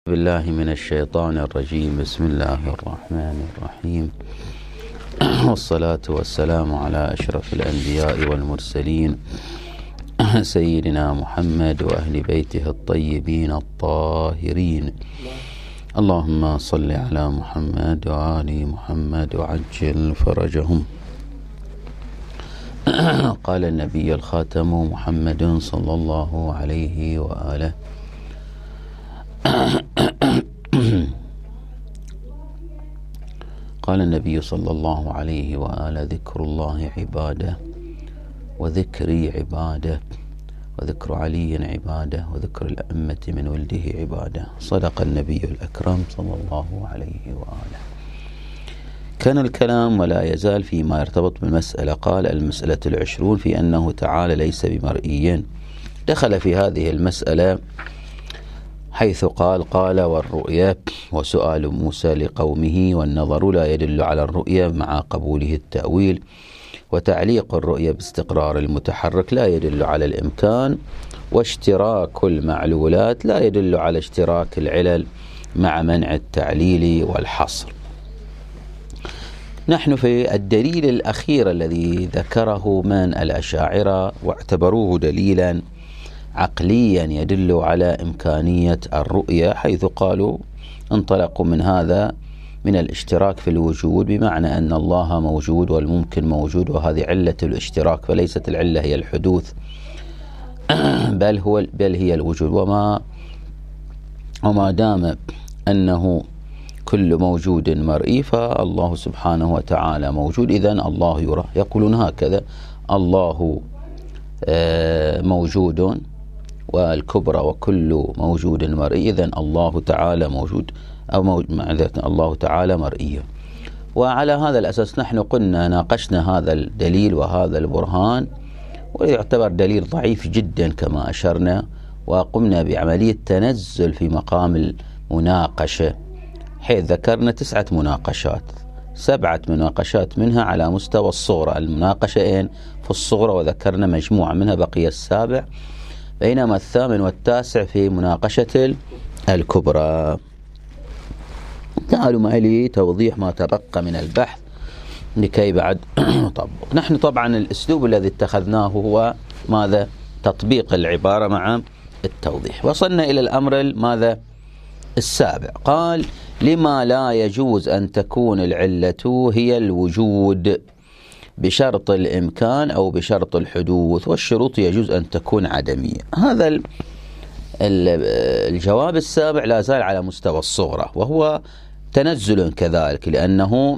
بالله من الشيطان الرجيم. بسم الله الرحمن الرحيم، والصلاة والسلام على أشرف الأنبياء والمرسلين سيدنا محمد وأهل بيته الطيبين الطاهرين. اللهم صل على محمد وآل محمد وعجل فرجهم. قال النبي الخاتم محمد صلى الله عليه وآله: قال النبي صلى الله عليه وآله: ذكر الله عباده، وذكري عباده، وذكر علي عباده، وذكر الأئمة من ولده عباده. صدق النبي الأكرم صلى الله عليه وآله. كان الكلام ولا يزال فيما يرتبط بالمسألة. قال: المسألة 20 في أنه تعالى ليس بمرئي. دخل في هذه المسألة حيث قال والرؤيا وسؤال موسى لقومه والنظر لا يدل على الرؤيا مع قبوله التأويل، وتعليق الرؤيا باستقرار المتحرك لا يدل على الإمكان، واشتراك المعلولات لا يدل على اشتراك العلل مع منع التعليل والحصر. نحن في الدليل الأخير الذي ذكره من الأشاعرة واعتبروه دليلا عقليا يدل على إمكانية الرؤية، حيث قالوا انطلقوا من هذا من الاشتراك في الوجود، بمعنى أن الله موجود والممكن موجود، وهذه علة الاشتراك، فليست العلة هي الحدوث بل هي الوجود. وما دام أنه كل موجود مرئي فالله سبحانه وتعالى موجود، إذن الله يرى. يقولون هكذا: الله موجود والكبرى وكل موجود مرئي، إذن الله تعالى موجود أو الله تعالى مرئي. وعلى هذا الأساس نحن قلنا ناقشنا هذا الدليل وهذا البرهان، ويعتبر دليل ضعيف جدا كما أشرنا، وقمنا بعملية تنزل في مقام المناقشة، حيث ذكرنا 9 مناقشات، 7 مناقشات منها على مستوى الصغرى، المناقشة في الصغرى، وذكرنا مجموعة منها، بقي 7، بينما 8 و9 في مناقشة الكبرى. تعالوا معي لي توضيح ما تبقى من البحث لكي بعد نطبق. نحن طبعا الأسلوب الذي اتخذناه هو ماذا؟ تطبيق العبارة مع التوضيح. وصلنا إلى الأمر ماذا؟ 7. قال: لما لا يجوز أن تكون العلة هي الوجود بشرط الإمكان أو بشرط الحدوث، والشروط يجوز أن تكون عدمية. هذا الجواب 7 لا زال على مستوى الصغرى، وهو تنزل كذلك، لأنه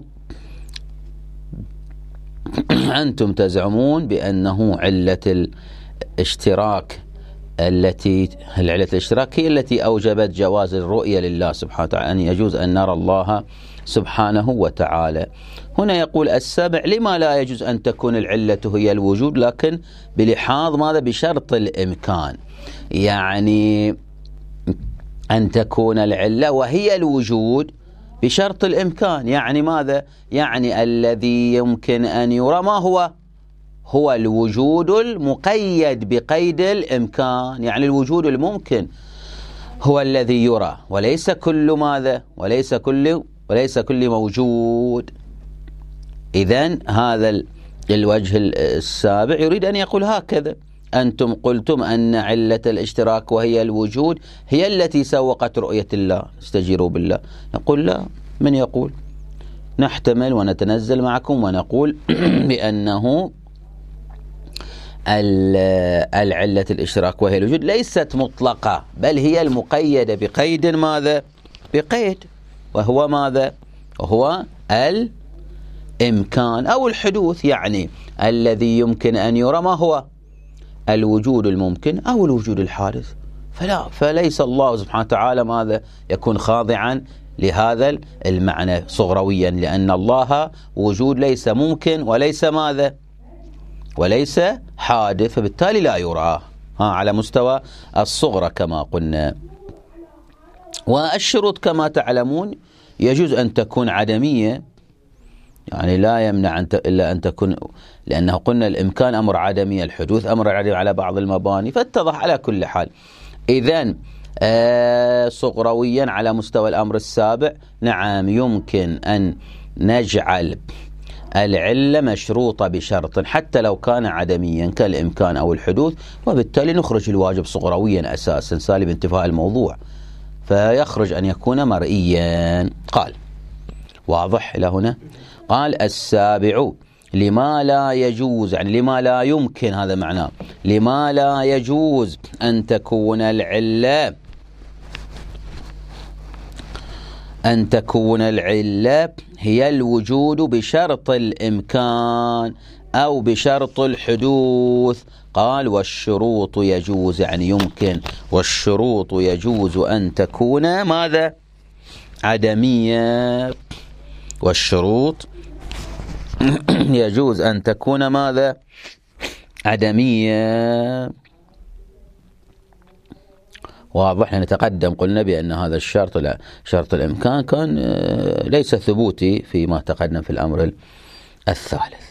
أنتم تزعمون بأنه علة الاشتراك العلة الاشتراك هي التي أوجبت جواز الرؤية لله سبحانه وتعالى، أن يجوز أن نرى الله سبحانه وتعالى. هنا يقول 7: لما لا يجوز أن تكون العلة هي الوجود، لكن بلحاظ ماذا؟ بشرط الإمكان، يعني أن تكون العلة وهي الوجود بشرط الإمكان. يعني ماذا؟ يعني الذي يمكن أن يرى ما هو الوجود المقيد بقيد الإمكان، يعني الوجود الممكن هو الذي يرى، وليس كل ماذا؟ وليس كل موجود. إذن هذا الوجه 7 يريد أن يقول هكذا: أنتم قلتم أن علة الاشتراك وهي الوجود هي التي سوقت رؤية الله، استجيروا بالله. نقول لا، من يقول؟ نحتمل ونتنزل معكم ونقول بأنه العلة الاشتراك وهي الوجود ليست مطلقة، بل هي المقيدة بقيد ماذا؟ بقيد، وهو ماذا؟ وهو الإمكان أو الحدوث. يعني الذي يمكن أن يرى ما هو؟ الوجود الممكن أو الوجود الحادث. فليس الله سبحانه وتعالى ماذا؟ يكون خاضعا لهذا المعنى صغرويا، لأن الله وجود ليس ممكن وليس ماذا؟ وليس حادث، فبالتالي لا يراه على مستوى الصغرى كما قلنا. والشروط كما تعلمون يجوز أن تكون عدمية، يعني لا يمنع إلا أن تكون، لأنه قلنا الإمكان أمر عدمي، الحدوث أمر عدمي على بعض المباني، فاتضح على كل حال. إذن صغرويا على مستوى الأمر السابع، نعم يمكن أن نجعل العلة مشروطة بشرط حتى لو كان عدميا كالإمكان أو الحدوث، وبالتالي نخرج الواجب صغرويا أساسا سالب انتفاء الموضوع، فيخرج أن يكون مرئيا. قال واضح إلى هنا؟ قال السابع لما لا يجوز، يعني لما لا يمكن، هذا معناه لما لا يجوز أن تكون العلة هي الوجود بشرط الإمكان أو بشرط الحدوث. قال والشروط يجوز، يعني يمكن، والشروط يجوز أن تكون ماذا؟ عدمية. والشروط يجوز أن تكون ماذا؟ عدمية. واضح. نتقدم قلنا بأن هذا الشرط، لا، شرط الإمكان كان ليس ثبوتي فيما تقدم في الأمر الثالث.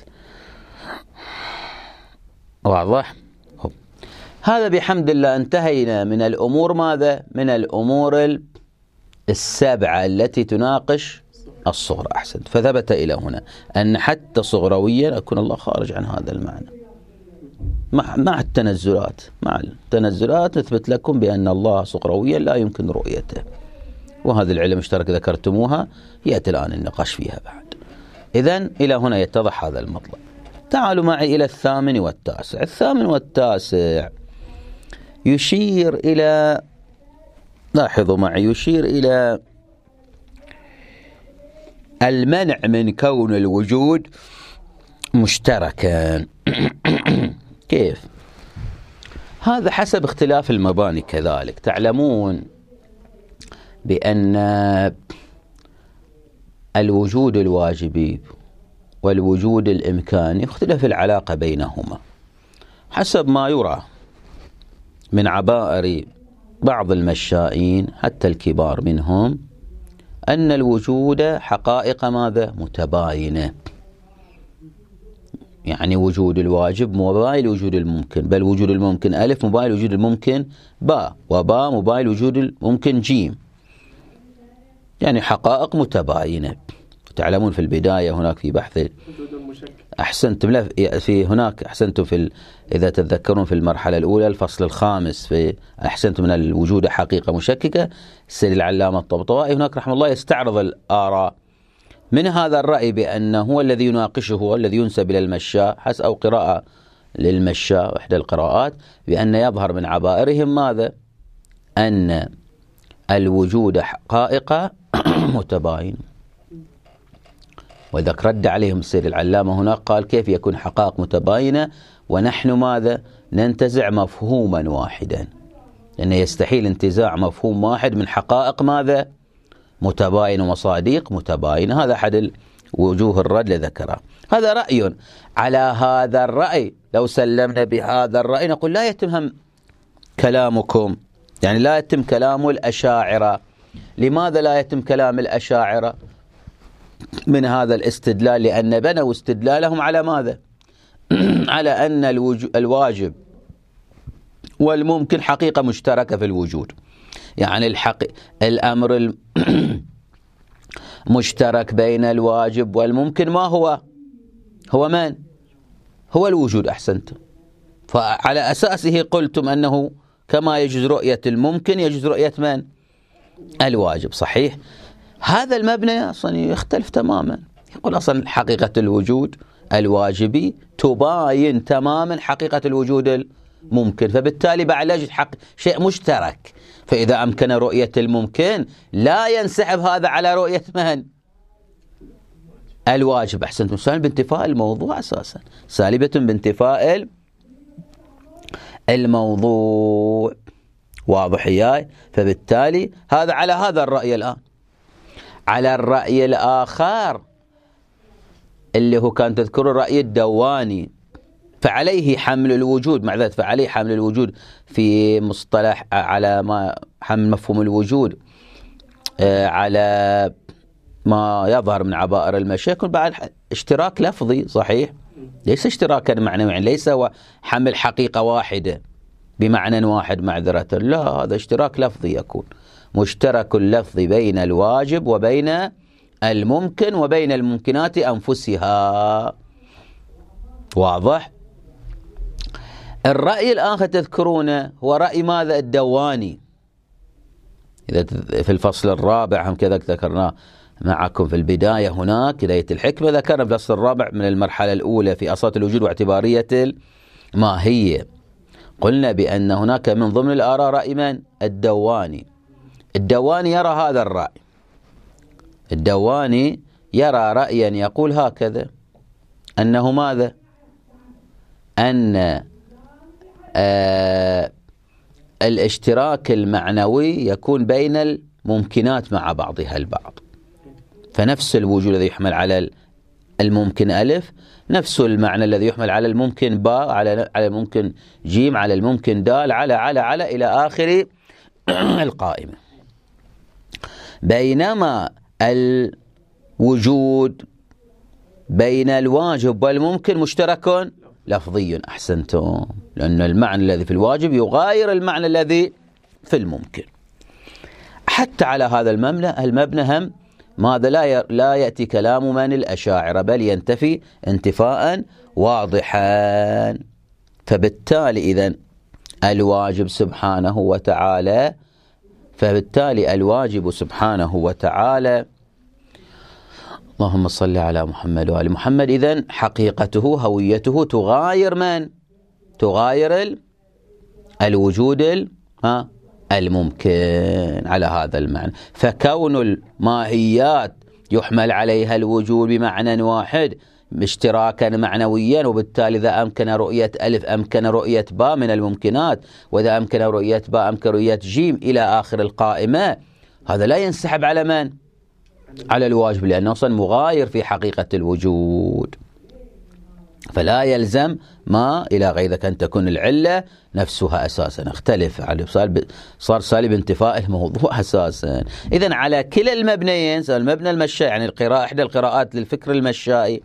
واضح. هذا بحمد الله انتهينا من الأمور ماذا؟ من الأمور السبعة التي تناقش الصغرى. أحسنت. فثبت إلى هنا أن حتى صغرويا أكون الله خارج عن هذا المعنى مع التنزلات. نثبت لكم بأن الله صغرويا لا يمكن رؤيته، وهذه العلة المشتركة ذكرتموها، يأتي الآن النقاش فيها بعد. إذن إلى هنا يتضح هذا المطلب. تعالوا معي إلى الثامن والتاسع. الثامن والتاسع يشير إلى، لاحظوا معي، يشير إلى المنع من كون الوجود مشتركا. كيف؟ هذا حسب اختلاف المباني. كذلك تعلمون بأن الوجود الواجبي والوجود الإمكاني اختلف العلاقة بينهما حسب ما يرى من عبائر بعض المشائين حتى الكبار منهم، أن الوجود حقائق ماذا؟ متباينة. يعني وجود الواجب مباين لوجود الممكن، بل وجود الممكن ألف مباين لوجود الممكن باء، وباء مباين لوجود الممكن جيم، يعني حقائق متباينة. تعلمون في البداية هناك في بحث أحسنتم في هناك أحسنتم في إذا تتذكرون في المرحلة الأولى الفصل الخامس في أحسنتم من الوجود حقيقة مشككة، السيد العلامة الطبطبائي هناك رحمه الله يستعرض الآراء من هذا الرأي بأنه هو الذي يناقشه، هو الذي ينسب إلى المشاء حسب أو قراءة للمشاء إحدى القراءات، بأن يظهر من عبائرهم ماذا؟ أن الوجود حقائق متباين. وإذا رد عليهم السيد العلامة هناك قال كيف يكون حقائق متباينة ونحن ماذا؟ ننتزع مفهوما واحدا، لأنه يستحيل انتزاع مفهوم واحد من حقائق ماذا؟ متباين ومصادق متباينة. هذا أحد وجوه الرد لذكره. هذا رأي. على هذا الرأي لو سلمنا بهذا الرأي نقول لا يتم كلامكم، يعني لا يتم كلام الأشاعرة. لماذا لا يتم كلام الأشاعرة؟ من هذا الاستدلال، لأن بنوا استدلالهم على ماذا؟ على أن الواجب والممكن حقيقة مشتركة في الوجود، يعني الأمر المشترك بين الواجب والممكن ما هو؟ هو من؟ هو الوجود. أحسنت. فعلى أساسه قلتم أنه كما يجوز رؤية الممكن يجوز رؤية من؟ الواجب. صحيح. هذا المبنى أصلا يختلف تماما. يقول أصلا حقيقة الوجود الواجبي تباين تماما حقيقة الوجود الممكن، فبالتالي بعلاج شيء مشترك. فإذا أمكن رؤية الممكن لا ينسحب هذا على رؤية من؟ الواجب. أحسنتم. سالب بانتفاء الموضوع أساسا، سالبة بانتفاء الموضوع. واضح إياي؟ فبالتالي هذا على هذا الرأي. الآن على الرأي الآخر اللي هو كان تذكر الرأي الدواني، فعليه حمل الوجود، مع ذلك فعليه حمل الوجود في مصطلح على ما حمل مفهوم الوجود على ما يظهر من عبائر المشايخ بعد اشتراك لفظي. صحيح. ليس اشتراكا معنويا، ليس هو حمل حقيقة واحدة بمعنى واحد معذرة، لا، هذا اشتراك لفظي يكون مشترك اللفظ بين الواجب وبين الممكن وبين الممكنات أنفسها. واضح؟ الرأي الآخر تذكرونه هو رأي ماذا؟ الدواني. إذا في الفصل الرابع هم كذا ذكرناه معكم في البداية، هناك بداية الحكمة ذكرنا في الفصل الرابع من المرحلة الأولى في أصالة الوجود واعتبارية الماهية، قلنا بأن هناك من ضمن الآراء رأي من؟ الدواني. الدواني يرى هذا الرأي، الدواني يرى رأيا يقول هكذا، أنه ماذا؟ أن الاشتراك المعنوي يكون بين الممكنات مع بعضها البعض، فنفس الوجود الذي يحمل على الممكن ألف نفس المعنى الذي يحمل على الممكن باء، على الممكن جيم، على الممكن دال، على إلى آخر القائمة. بينما الوجود بين الواجب والممكن مشترك لفظي. أحسنتم، لأن المعنى الذي في الواجب يغاير المعنى الذي في الممكن. حتى على هذا المبنى هم ماذا؟ لا يأتي كلام من الأشاعرة، بل ينتفي انتفاء واضحا. فبالتالي إذن الواجب سبحانه وتعالى، الواجب سبحانه وتعالى، اللهم صل على محمد وآل محمد، إذن حقيقته هويته تغاير من؟ تغاير الوجود الممكن على هذا المعنى. فكون الماهيات يحمل عليها الوجود بمعنى واحد اشتراكا معنويا، وبالتالي إذا أمكن رؤية ألف أمكن رؤية باء من الممكنات، وإذا أمكن رؤية باء أمكن رؤية جيم إلى آخر القائمة، هذا لا ينسحب على من؟ على الواجب، لأنه أصلا مغاير في حقيقة الوجود. فلا يلزم ما إلى غير ذلك أن تكون العلة نفسها أساسا. اختلف على صار سالب انتفاء الموضوع أساسا. إذن على كلا المبنيين، المبنى المشائي يعني القراءة، إحدى القراءات للفكر المشائي،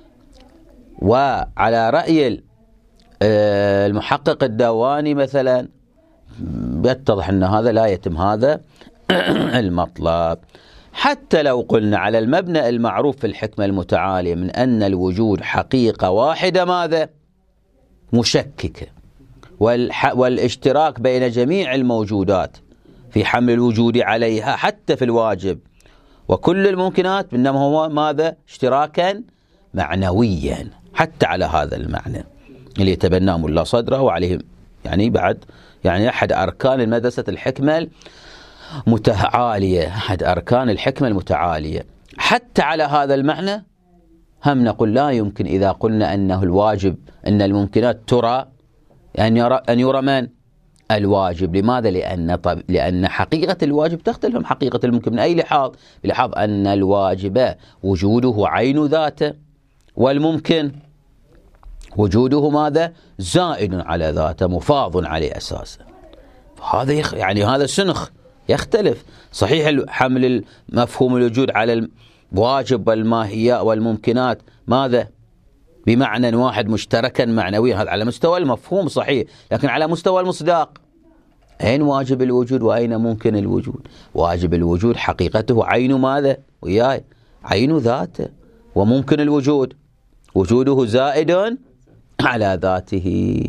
وعلى رأي المحقق الدواني مثلا، يتضح أن هذا لا يتم هذا المطلب. حتى لو قلنا على المبنى المعروف في الحكمة المتعالية من أن الوجود حقيقة واحدة ماذا؟ مشككة، والاشتراك بين جميع الموجودات في حمل الوجود عليها حتى في الواجب وكل الممكنات، إنما هو ماذا؟ اشتراكا معنويا. حتى على هذا المعنى اللي يتبناه ملا صدره وعليه يعني بعد يعني أحد أركان المدرسة الحكمة متعالية، أحد أركان الحكمة المتعالية. حتى على هذا المعنى هم نقول لا يمكن إذا قلنا أنه الواجب أن الممكنات ترى أن يرى من؟ الواجب. لماذا؟ لأن حقيقة الواجب تختلف عن حقيقة الممكن. من أي لحاظ؟ بلحاظ أن الواجب وجوده عين ذاته، والممكن وجوده ماذا؟ زائد على ذاته، مفاض عليه أساسا. هذا يعني هذا سنخ يختلف. صحيح حمل مفهوم الوجود على الواجب والماهيات والممكنات ماذا؟ بمعنى واحد مشتركا معنويا، هذا على مستوى المفهوم صحيح، لكن على مستوى المصداق أين واجب الوجود وأين ممكن الوجود؟ واجب الوجود حقيقته عين ماذا؟ وياي عين ذاته، وممكن الوجود وجوده زائد على ذاته.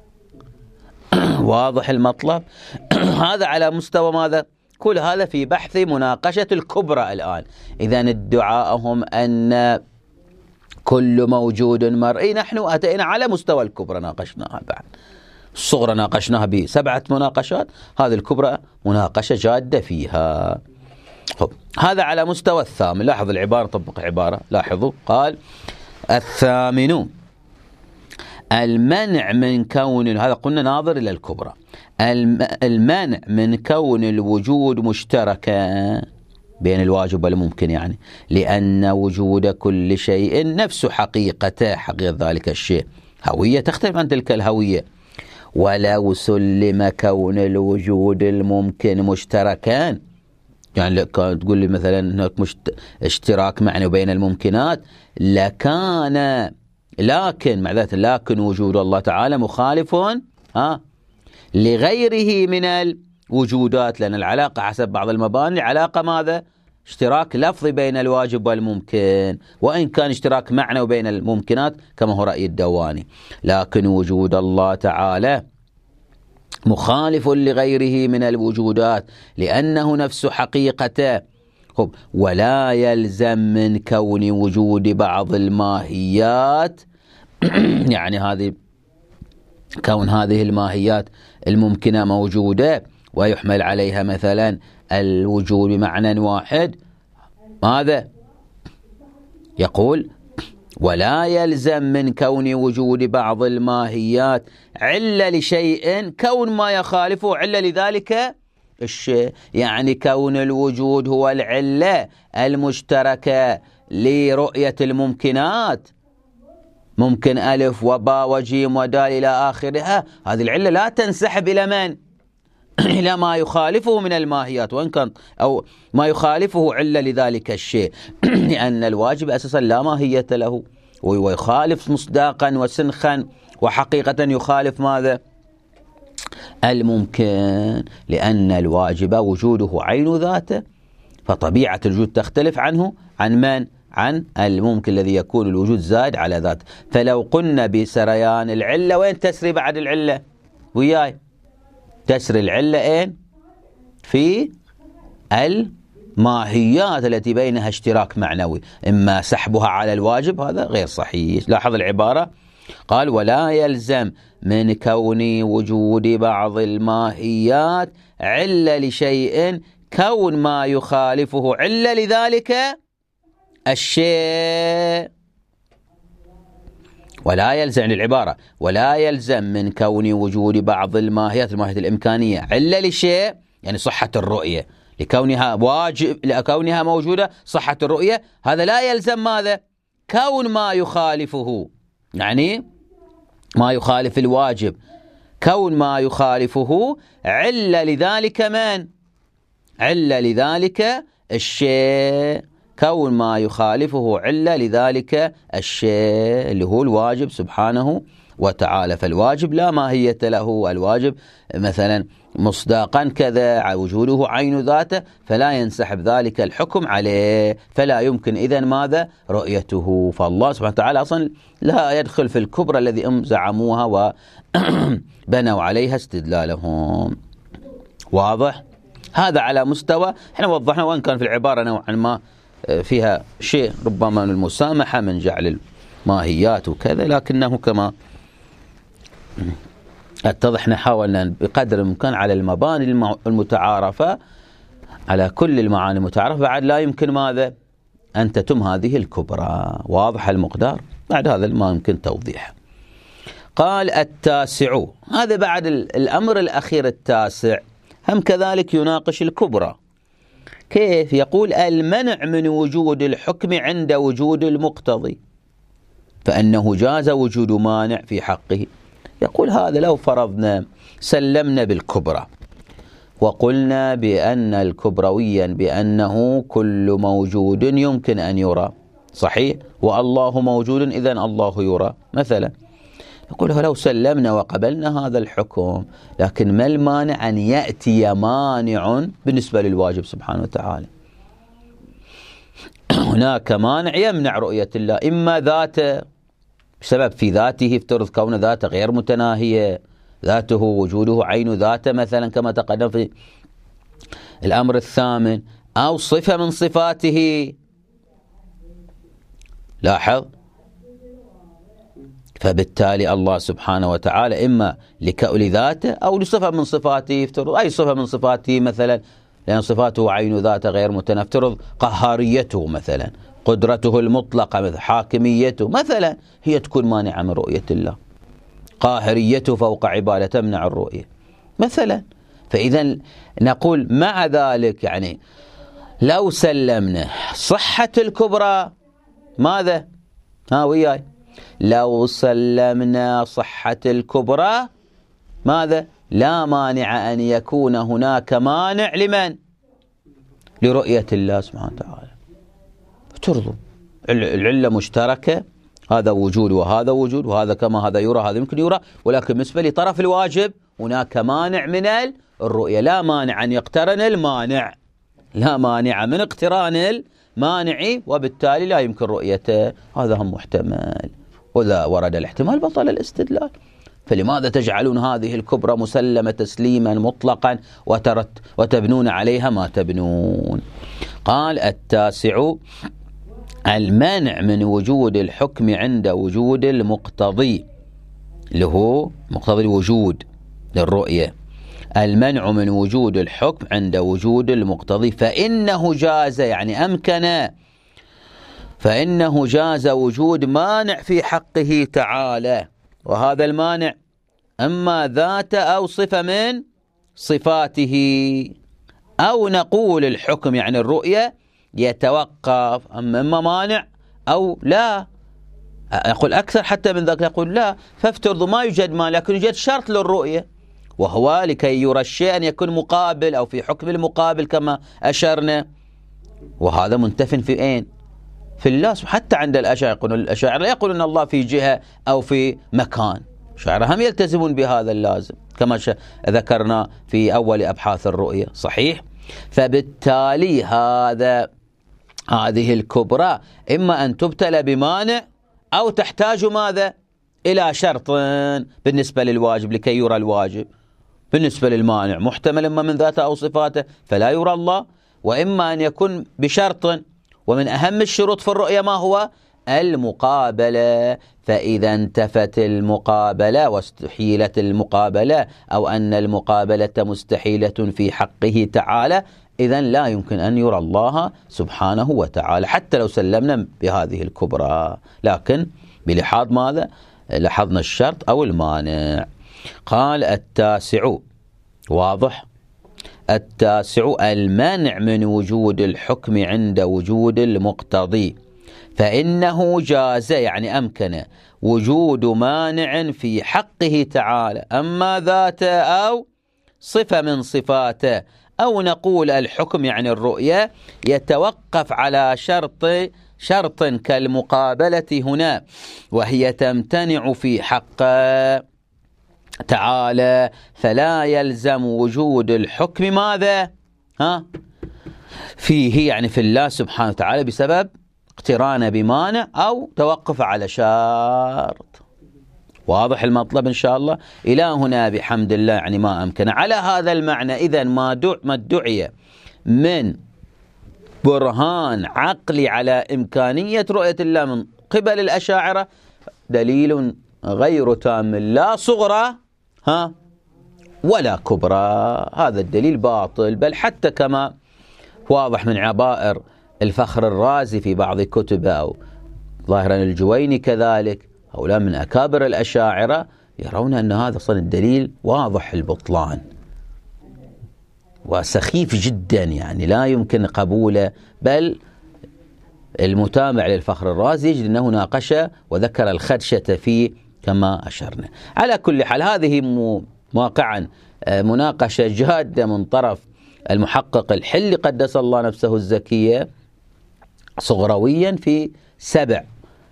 واضح المطلب؟ هذا على مستوى ماذا؟ كل هذا في بحث مناقشة الكبرى الآن. إذن ادعاءهم أن كل موجود مرئي، نحن أتينا على مستوى الكبرى ناقشناها، بعد الصغرى ناقشناها ب7 مناقشات، هذه الكبرى مناقشة جادة فيها. هذا على مستوى الثامن. لاحظ العبارة، طبق عبارة، لاحظوا قال الثامن المنع من كون، هذا قلنا ناظر إلى الكبرى، المنع من كون الوجود مشتركا بين الواجب والممكن، يعني لأن وجود كل شيء نفس حقيقته، حقيقة ذلك الشيء هوية تختلف عن تلك الهوية. ولو سلم كون الوجود الممكن مشتركان، يعني تقول لي مثلا هناك اشتراك معنوي بين الممكنات، لكان لكن وجود الله تعالى مخالف لغيره من الوجودات، لأن العلاقة حسب بعض المباني علاقة ماذا؟ اشتراك لفظي بين الواجب والممكن، وإن كان اشتراك معنوي بين الممكنات كما هو رأي الدواني. لكن وجود الله تعالى مخالف لغيره من الوجودات لأنه نفس حقيقته. ولا يلزم من كون وجود بعض الماهيات يعني كون هذه الماهيات الممكنة موجودة ويحمل عليها مثلا الوجود بمعنى واحد، ماذا يقول؟ ولا يلزم من كون وجود بعض الماهيات علة لشيء كون ما يخالفه علة لذلك الشيء. يعني كون الوجود هو العلة المشتركة لرؤية الممكنات، ممكن ألف وباء وجيم ودال إلى آخرها، هذه العلة لا تنسحب إلى من؟ إلى ما يخالفه من الماهيات، وإن كان أو ما يخالفه علة لذلك الشيء لأن الواجب أساسا لا ماهية له، ويخالف مصداقا وسنخا وحقيقة يخالف ماذا؟ الممكن، لأن الواجب وجوده عين ذاته، فطبيعة الوجود تختلف عنه عن من؟ عن الممكن الذي يكون الوجود زائد على ذاته. فلو قلنا بسريان العلة، وين تسري بعد العلة؟ وياي تسري العلة اين؟ في الماهيات التي بينها اشتراك معنوي، إما سحبها على الواجب، هذا غير صحيح. لاحظ العبارة، قال ولا يلزم من كون وجود بعض الماهيات علة لشيء كون ما يخالفه علة لذلك الشيء. ولا يلزم العبارة ولا يلزم من كون وجود بعض الماهيات الإمكانية علة لشيء، يعني صحة الرؤية لكونها واجب، لكونها موجودة صحة الرؤية، هذا لا يلزم ماذا؟ كون ما يخالفه، يعني ما يخالف الواجب، كون ما يخالفه علة لذلك من؟ علة لذلك الشيء، كون ما يخالفه علة لذلك الشيء اللي هو الواجب سبحانه وتعالى. فالواجب لا ماهية له، الواجب مثلا مصداقا كذا، وجوده عين ذاته، فلا ينسحب ذلك الحكم عليه، فلا يمكن إذن ماذا؟ رؤيته. فالله سبحانه وتعالى أصلا لا يدخل في الكبرى الذي زعموها وبنوا عليها استدلالهم. واضح؟ هذا على مستوى احنا وضحنا، وان كان في العبارة نوعا ما فيها شيء ربما من المسامحة من جعل الماهيات وكذا، لكنه كما اتضح حاولنا بقدر الامكان على المباني المتعارفة، على كل المعاني المتعارفة، بعد لا يمكن ماذا؟ أن تتم هذه الكبرى. واضح المقدار؟ بعد هذا ما يمكن توضيحه. قال التاسع، هذا بعد الأمر الأخير التاسع هم كذلك يناقش الكبرى. كيف؟ يقول المنع من وجود الحكم عند وجود المقتضي، فأنه جاز وجود مانع في حقه. يقول هذا لو فرضنا سلمنا بالكبرى وقلنا بأن الكبرويا بأنه كل موجود يمكن أن يرى، صحيح، والله موجود إذن الله يرى مثلا، يقول لو سلمنا وقبلنا هذا الحكم، لكن ما المانع أن يأتي مانع بالنسبة للواجب سبحانه وتعالى؟ هناك مانع يمنع رؤية الله، إما ذاته بسبب في ذاته، افترض كون ذاته غير متناهية، ذاته وجوده عين ذاته مثلا كما تقدم في الأمر الثامن، أو صفة من صفاته. لاحظ، فبالتالي الله سبحانه وتعالى إما لذاته أو لصفة من صفاته، افترض أي صفة من صفاته مثلا، لأن صفاته عين ذاته غير متناهية، افترض قهاريته مثلا، قدرته المطلقة مثلا، حاكميته مثلا، هي تكون مانعة من رؤية الله، قاهريته فوق عبادة تمنع الرؤية مثلا. فإذا نقول مع ذلك يعني لو سلمنا صحة الكبرى، ماذا؟ وياي، لو سلمنا صحة الكبرى ماذا؟ لا مانع أن يكون هناك مانع لمن؟ لرؤية الله سبحانه وتعالى. ترضوا العلة مشتركة، هذا وجود وهذا وجود، وهذا كما هذا يرى هذا يمكن يرى، ولكن بالنسبة لطرف الواجب هناك مانع من الرؤية. لا مانع أن يقترن المانع، لا مانع من اقتران المانع، وبالتالي لا يمكن رؤيته. هذا هم محتمل، وإذا ورد الاحتمال بطل الاستدلال. فلماذا تجعلون هذه الكبرى مسلمة تسليما مطلقا وتبنون عليها ما تبنون؟ قال: التاسع المنع من وجود الحكم عند وجود المقتضي، اللي هو مقتضي الوجود للرؤية. المنع من وجود الحكم عند وجود المقتضي، فإنه جاز يعني أمكن، فإنه جاز وجود مانع في حقه تعالى، وهذا المانع أما ذات أو صفة من صفاته. أو نقول الحكم يعني الرؤية يتوقف، إما مانع أو لا. يقول أكثر حتى من ذلك، يقول لا، فافترضوا ما يوجد مانع لكن يوجد شرط للرؤية، وهو لكي يرى الشيء أن يكون مقابل أو في حكم المقابل كما أشرنا. وهذا منتف في أين؟ في الله. حتى عند الأشاعرة يقولون، الأشاعرة لا يقولون الله في جهة أو في مكان، الأشاعرة هم يلتزمون بهذا اللازم كما ذكرنا في أول أبحاث الرؤية. صحيح. فبالتالي هذه الكبرى إما أن تبتلى بمانع أو تحتاج ماذا؟ إلى شرط بالنسبة للواجب لكي يرى الواجب. بالنسبة للمانع محتمل إما من ذاته أو صفاته فلا يرى الله، وإما أن يكون بشرط، ومن أهم الشروط في الرؤية ما هو؟ المقابلة. فإذا انتفت المقابلة واستحيلت المقابلة، أو أن المقابلة مستحيلة في حقه تعالى، إذن لا يمكن أن يرى الله سبحانه وتعالى حتى لو سلمنا بهذه الكبرى، لكن بلحاظ ماذا؟ لاحظنا الشرط أو المانع. قال: التاسع، واضح؟ التاسع المنع من وجود الحكم عند وجود المقتضي، فإنه جاز يعني أمكن وجود مانع في حقه تعالى، أما ذاته أو صفة من صفاته. أو نقول الحكم يعني الرؤية يتوقف على شرط كالمقابلة هنا، وهي تمتنع في حقه تعالى، فلا يلزم وجود الحكم ماذا؟ فيه يعني في الله سبحانه وتعالى بسبب اقتران بمانع أو توقف على شرط. واضح المطلب إن شاء الله؟ إلى هنا بحمد الله يعني ما أمكن. على هذا المعنى إذن ما ادعي من برهان عقلي على إمكانية رؤية الله من قبل الأشاعرة دليل غير تام، لا صغرى ولا كبرى. هذا الدليل باطل، بل حتى كما واضح من عبائر الفخر الرازي في بعض كتبه، أو ظاهرا الجويني كذلك، هؤلاء من أكابر الأشاعرة يرون أن هذا صن الدليل واضح البطلان وسخيف جدا، يعني لا يمكن قبوله. بل المتابع للفخر الرازي يجد أنه ناقش وذكر الخدشة فيه كما أشرنا. على كل حال هذه واقعا مناقشة جادة من طرف المحقق الحلي قدس الله نفسه الزكية صغرويا في 7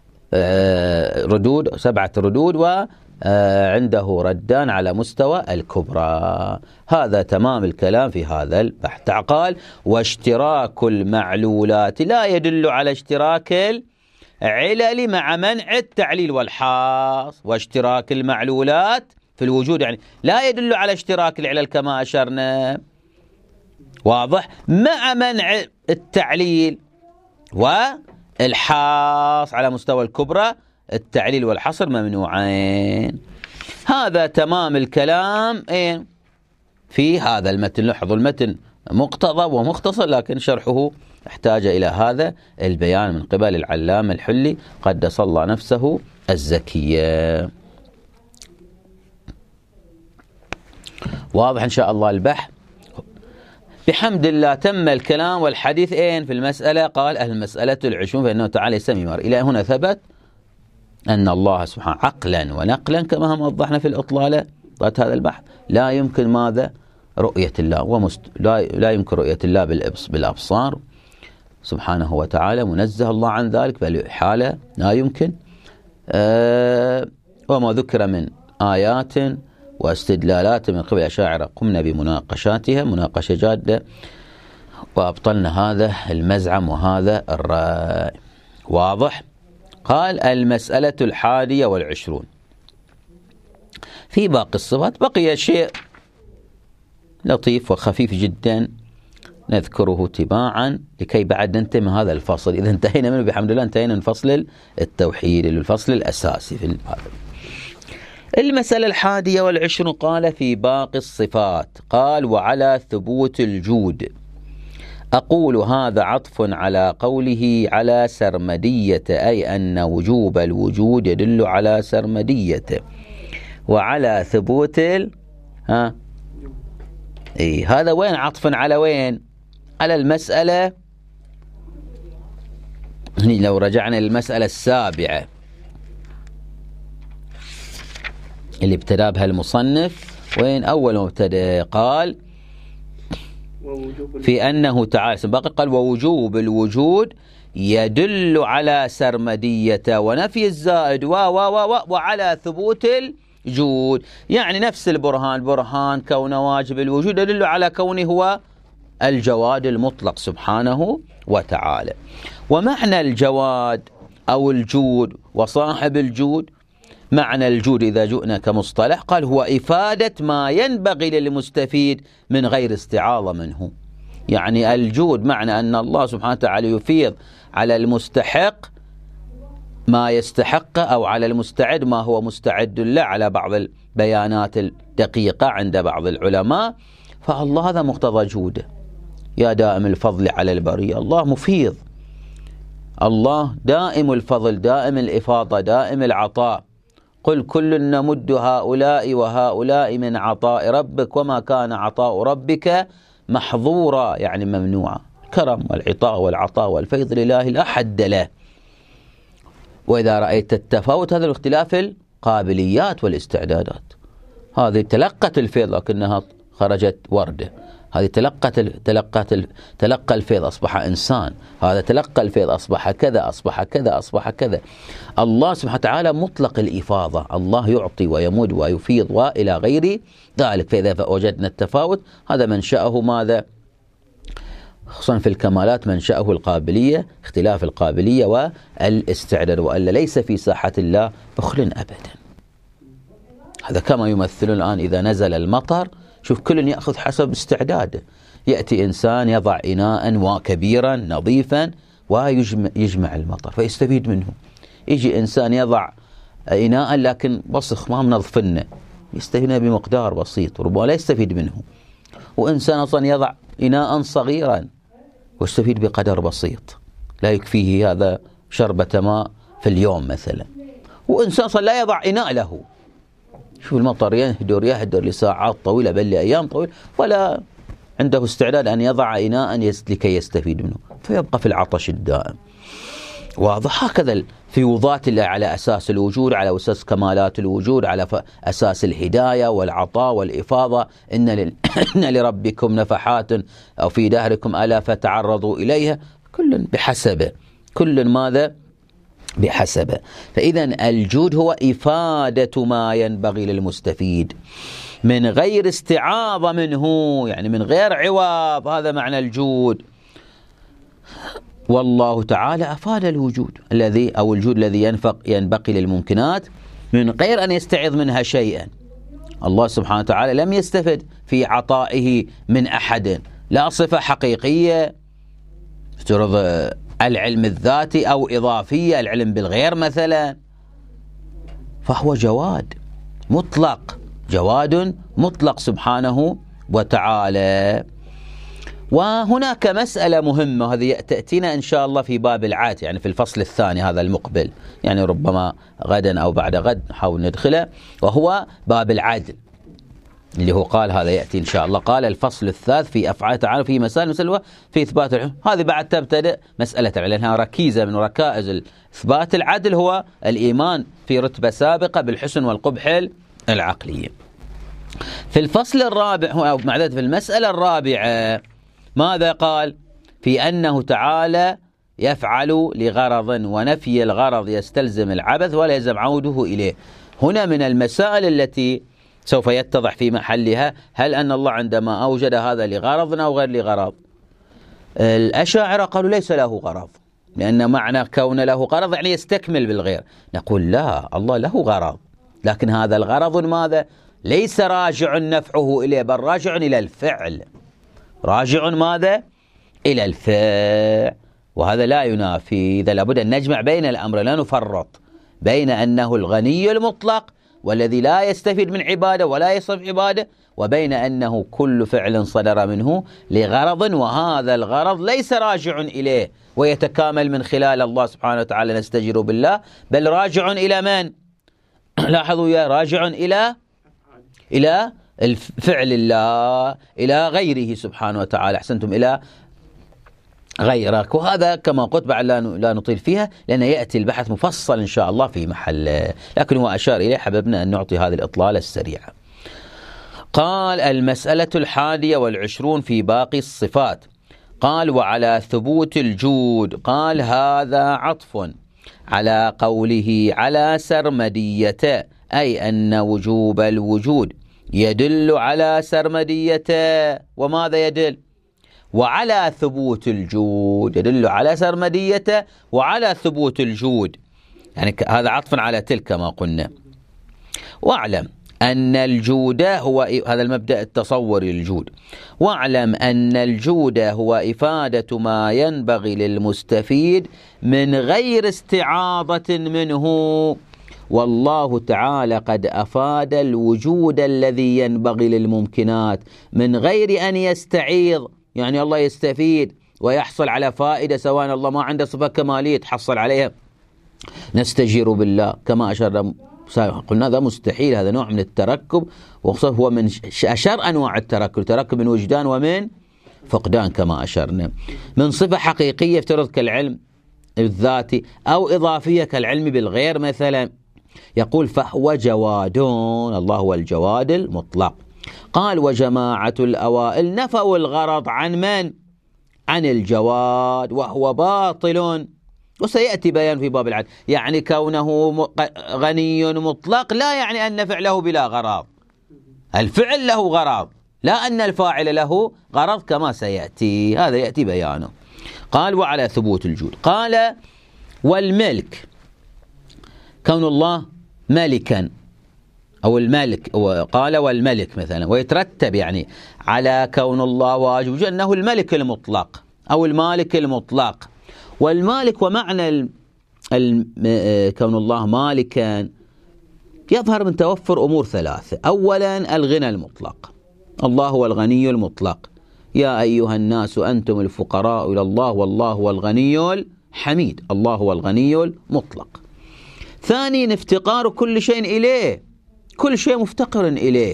ردود، وعنده ردان على مستوى الكبرى. هذا تمام الكلام في هذا البحث. قال: واشتراك المعلولات لا يدل على اشتراك العلل مع منع التعليل والحاص. واشتراك المعلولات في الوجود يعني لا يدل على اشتراك العلل كما أشرنا، واضح، مع منع التعليل والحاص. على مستوى الكبرى التعليل والحصر ممنوعين. هذا تمام الكلام في هذا المتن. لاحظوا المتن مقتضب ومختصر، لكن شرحه احتاج إلى هذا البيان من قبل العلامة الحلي قدس الله نفسه الزكية. واضح إن شاء الله البحث بحمد الله. تم الكلام والحديث في المسألة. قال: المسألة 20 فإنه تعالى يسمي مر. إلى هنا ثبت أن الله سبحانه عقلا ونقلا كما هم وضحنا في الإطلالة هذا البحث لا يمكن ماذا؟ رؤية الله، لا يمكن رؤية الله بالأبصار سبحانه وتعالى، منزه الله عن ذلك، بل حالة لا يمكن. وما ذكر من آيات واستدلالات من قبل الأشاعرة قمنا بمناقشاتها مناقشة جادة، وأبطلنا هذا المزعم وهذا الرأي. واضح؟ قال: المسألة 21 في باقي الصفات. بقي شيء لطيف وخفيف جدا نذكره تباعا لكي بعد ننتهي من هذا الفصل. إذا انتهينا منه بحمد الله انتهينا من فصل التوحيد، الفصل الأساسي في هذا. المسألة 21 قال: في باقي الصفات. قال: وعلى ثبوت الجود. أقول هذا عطف على قوله على سرمدية، أي أن وجوب الوجود يدل على سرمديته، وعلى ثبوت هذا وين عطف على وين؟ على المسألة، لو رجعنا للمسألة 7 اللي ابتدى بها المصنف، وين أول مبتدأ؟ قال: في أنه تعالى باقي، قال: ووجوب الوجود يدل على سرمديته ونفي الزائد وعلى ثبوت الجود. يعني نفس البرهان كونه واجب الوجود يدل على كونه هو الجواد المطلق سبحانه وتعالى. ومعنى الجواد أو الجود وصاحب الجود، معنى الجود إذا جئنا كمصطلح قال: هو إفادة ما ينبغي للمستفيد من غير استعاضة منه. يعني الجود معنى أن الله سبحانه وتعالى يفيض على المستحق ما يستحق، أو على المستعد ما هو مستعد له، على بعض البيانات الدقيقة عند بعض العلماء. فالله هذا مقتضى جوده. يا دائم الفضل على البرية، الله مفيض، الله دائم الفضل، دائم الإفاضة، دائم العطاء. قل كل نمد هؤلاء وهؤلاء من عطاء ربك وما كان عطاء ربك محظورا، يعني ممنوعا. الكرم والعطاء والعطاء والفيض لله لا حد له. وإذا رأيت التفاوت هذا الاختلاف القابليات والاستعدادات. هذه تلقت الفيض لكنها خرجت وردة، هذه تلقى الفيض أصبح إنسان، هذا تلقى الفيض أصبح كذا أصبح كذا أصبح كذا. الله سبحانه وتعالى مطلق الإفاضة، الله يعطي ويمد ويفيض وإلى غير ذلك. فإذا وجدنا التفاوت هذا منشأه ماذا؟ خصوصا في الكمالات منشأه القابلية، اختلاف القابلية والاستعداد، وألا ليس في ساحة الله بخل أبدا. هذا كما يمثلون الآن إذا نزل المطر، شوف كل يأخذ حسب استعداده. يأتي إنسان يضع إناء كبيرا نظيفا ويجمع المطر فيستفيد منه. يجي إنسان يضع إناء لكن بصخ ما منظفنه، يستفيد بمقدار بسيط وربما لا يستفيد منه. وإنسان أصلا يضع إناء صغيرا ويستفيد بقدر بسيط لا يكفيه هذا شربة ماء في اليوم مثلا. وإنسان أصلا لا يضع إناء له، شوف المطر يهدر لساعات طويلة بل لأيام طويلة، ولا عنده استعداد أن يضع إناء لكي يستفيد منه، فيبقى في العطش الدائم. واضح؟ هكذا الفيوضات اللي على أساس الوجود، على أساس كمالات الوجود، على أساس الهداية والعطاء والإفاضة. إن لربكم نفحات أو في دهركم ألا فتعرضوا إليها، كل بحسبه، كل ماذا؟ بحسبه. فإذا الجود هو إفادة ما ينبغي للمستفيد من غير استعاضة منه، يعني من غير عوض. هذا معنى الجود. والله تعالى أفاد الوجود الجود الذي ينبغي للممكنات من غير أن يستعيض منها شيئا. الله سبحانه وتعالى لم يستفد في عطائه من أحد، لا صفة حقيقية افترض العلم الذاتي أو إضافية العلم بالغير مثلا، فهو جواد مطلق، جواد مطلق سبحانه وتعالى. وهناك مسألة مهمة هذه تأتينا إن شاء الله في باب العاد، يعني في الفصل الثاني هذا المقبل، يعني ربما غدا أو بعد غد نحاول ندخله، وهو باب العدل اللي هو قال هذا يأتي إن شاء الله. قال الفصل الثالث في أفعال تعالى في مسائل في إثبات العلم. هذه بعد تبتدأ مسألة العلم، لأنها ركيزة من ركائز إثبات العدل، هو الإيمان في رتبة سابقة بالحسن والقبح العقلية. في الفصل الرابع أو في المسألة الرابعة ماذا قال؟ في أنه تعالى يفعل لغرض، ونفي الغرض يستلزم العبث ولا يلزم عوده إليه. هنا من المسائل التي سوف يتضح في محلها هل أن الله عندما أوجد هذا لغرض أو غير لغرض. الأشاعرة قالوا ليس له غرض، لأن معنى كون له غرض يعني يستكمل بالغير. نقول لا، الله له غرض، لكن هذا الغرض ماذا؟ ليس راجع نفعه إليه، بل راجع إلى الفعل. راجع ماذا؟ إلى الفعل. وهذا لا ينافي، إذا لابد أن نجمع بين الأمر، لا نفرط بين أنه الغني المطلق والذي لا يستفيد من عبادة ولا يصرف عبادة، وبين أنه كل فعل صدر منه لغرض، وهذا الغرض ليس راجع إليه ويتكامل من خلال الله سبحانه وتعالى، نستجير بالله، بل راجع إلى من؟ لاحظوا يا، راجع إلى الفعل الله، إلى غيره سبحانه وتعالى. أحسنتم، إلى غيرك. وهذا كما قلت بعد لا نطيل فيها، لأن يأتي البحث مفصل إن شاء الله في محله، لكن هو أشار إليه، حببنا أن نعطي هذه الإطلالة السريعة. قال: المسألة 21 في باقي الصفات. قال: وعلى ثبوت الجود. قال: هذا عطف على قوله على سرمديته، أي أن وجوب الوجود يدل على سرمديته. وماذا يدل؟ وعلى ثبوت الجود، يدل على سرمديته وعلى ثبوت الجود، يعني هذا عطف على تلك كما قلنا. واعلم أن الجود هو هذا المبدأ التصوري للجود. واعلم أن الجود هو إفادة ما ينبغي للمستفيد من غير استعاضة منه، والله تعالى قد أفاد الوجود الذي ينبغي للممكنات من غير أن يستعيض. يعني الله يستفيد ويحصل على فائدة، سواء الله ما عنده صفة كمالية تحصل عليها، نستجير بالله كما أشرنا. قلنا هذا مستحيل، هذا نوع من التركب، وخصوصا هو من أشر أنواع التركب، تركب من وجدان ومن فقدان كما أشرنا. من صفة حقيقية افترض كالعلم الذاتي، أو إضافية كالعلم بالغير مثلا. يقول: فهو جواد، الله هو الجواد المطلق. قال: وجماعة الأوائل نفوا الغرض عن من؟ عن الجواد، وهو باطل، وسيأتي بيان في باب العدل. يعني كونه غني مطلق لا يعني أن فعله بلا غرض، الفعل له غرض، لا أن الفاعل له غرض كما سيأتي، هذا يأتي بيانه. قال: وعلى ثبوت الجود. قال: والملك، كون الله ملكا أو الملك، قال والملك مثلا، ويترتب يعني على كون الله واجب أنه الملك المطلق أو المالك المطلق. والمالك ومعنى كون الله مالكا يظهر من توفر أمور ثلاثة. أولا الغنى المطلق، الله هو الغني المطلق، يا أيها الناس أنتم الفقراء إلى الله والله هو الغني الحميد، الله هو الغني المطلق. ثانيا افتقار كل شيء إليه، كل شيء مفتقر إليه،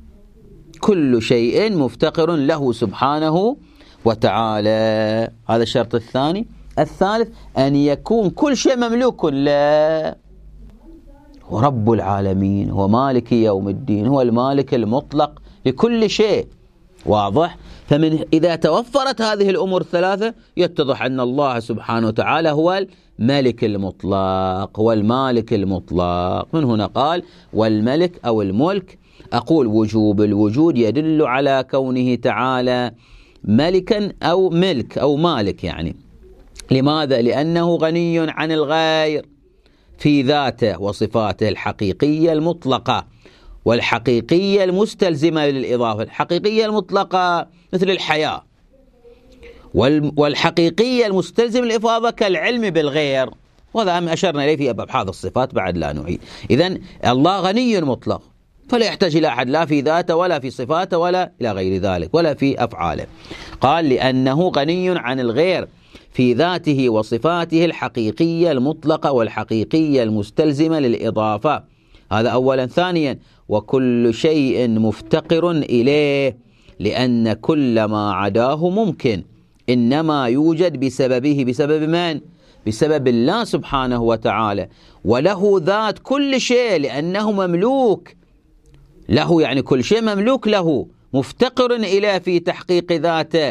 كل شيء مفتقر له سبحانه وتعالى، هذا الشرط الثاني. الثالث أن يكون كل شيء مملوك له، هو رب العالمين، هو مالك يوم الدين، هو المالك المطلق لكل شيء. واضح؟ فمن إذا توفرت هذه الأمور الثلاثة يتضح أن الله سبحانه وتعالى هو الملك المطلق، هو المالك المطلق. من هنا قال: والملك أو الملك. أقول: وجوب الوجود يدل على كونه تعالى ملكا أو ملك أو مالك. يعني لماذا؟ لأنه غني عن الغير في ذاته وصفاته الحقيقية المطلقة والحقيقية المستلزمة للإضافة. الحقيقية المطلقة مثل الحياة، والحقيقية المستلزمة للإفاضة كالعلم بالغير، وهذا أشرنا إليه في أبحاث الصفات، بعد لا نعيد. إذن الله غني مطلق، فلا يحتاج إلى أحد لا في ذاته ولا في صفاته ولا إلى غير ذلك ولا في أفعاله. قال: لأنه غني عن الغير في ذاته وصفاته الحقيقية المطلقة والحقيقية المستلزمة للإضافة، هذا أولا. ثانيا وكل شيء مفتقر إليه، لأن كل ما عداه ممكن إنما يوجد بسببه. بسبب من؟ بسبب الله سبحانه وتعالى، وله ذات كل شيء لأنه مملوك له، يعني كل شيء مملوك له، مفتقر إليه في تحقيق ذاته.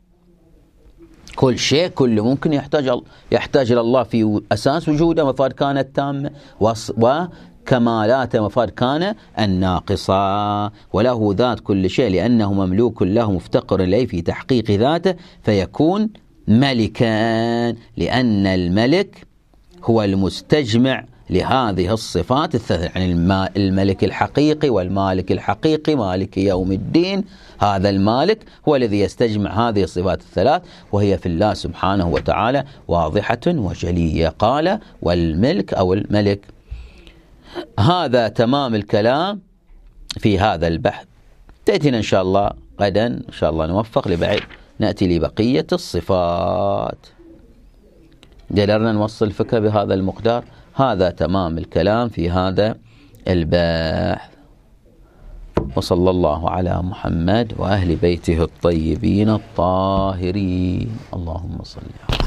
كل شيء كله ممكن يحتاج إلى الله في أساس وجوده، مفاد كانت تامة كمالات مفاد كان الناقصة، وله ذات كل شيء لأنه مملوك له مفتقر إليه في تحقيق ذاته فيكون ملكا، لأن الملك هو المستجمع لهذه الصفات الثلاث، يعني الملك الحقيقي والمالك الحقيقي مالك يوم الدين، هذا المالك هو الذي يستجمع هذه الصفات الثلاث، وهي في الله سبحانه وتعالى واضحة وجلية. قال والملك أو الملك. هذا تمام الكلام في هذا البحث. تأتينا إن شاء الله غدا إن شاء الله نوفق لبعد نأتي لبقية الصفات. قدرنا نوصل الفكرة بهذا المقدار. هذا تمام الكلام في هذا البحث. وصلى الله على محمد وأهل بيته الطيبين الطاهرين. اللهم صل على